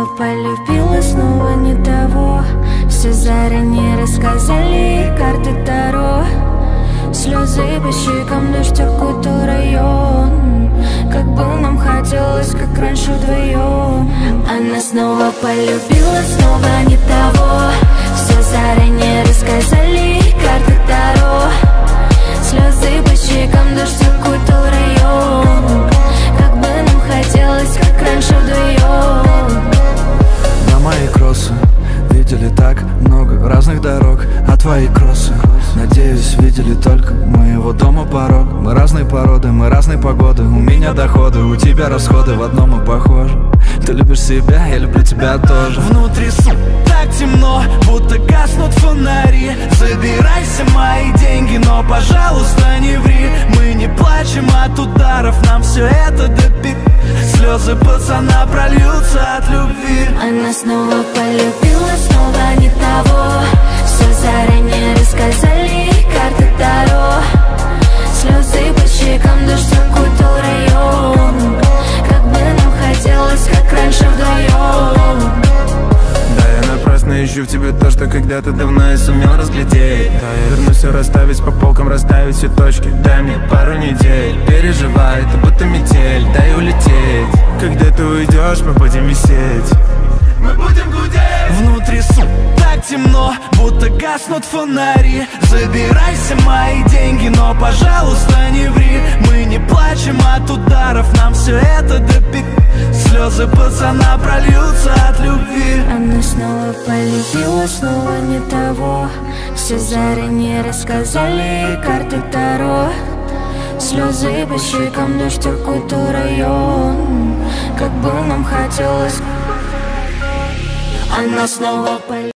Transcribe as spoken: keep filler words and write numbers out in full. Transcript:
снова полюбила, снова не того. Все заранее рассказали, карты Таро. Слезы по щекам, дождь окутал район. Как бы нам хотелось, как раньше вдвоем. Она снова полюбила, снова не того. Все заранее рассказали, карты Таро. Слезы по щекам, дождь окутал район. Как бы нам хотелось, как раньше вдвоем. На мои кроссы видели так много разных дорог, а твои кроссы, надеюсь, видели только моего дома порог. Мы разные породы, мы разные погоды. У меня доходы, у тебя расходы, в одном мы похожи. Ты любишь себя, я люблю тебя тоже. Внутри, сука, так темно, будто гаснут фонари. Забирайся мои деньги, но, пожалуйста, не ври. Мы не плачем от ударов, нам все это допи. Слезы пацана прольются от любви. Она снова полюбила, снова не того. Все заранее рассказали, карты Таро. Слезы по щекам, дождь окутал район. Как бы нам хотелось, как раньше вдвоем. Да, я напрасно ищу в тебе то, что когда-то давно я сумел разглядеть. Да, я вернусь расставить по полкам, расставить все точки. Дай мне пару недель, переживай, это будто метель. Дай улететь, когда ты уйдешь, мы будем висеть. Мы будем гудеть. Внутри, сука, так темно, будто гаснут фонари. Забирайся мои деньги, но, пожалуйста, не ври. Мы не плачем от ударов, нам все это допи. Слезы пацана прольются от любви. Она снова полюбила, снова не того. Все заранее рассказали, карты Таро. Слезы по щекам, дождь окутал район. Как бы нам хотелось. Она снова полюбила.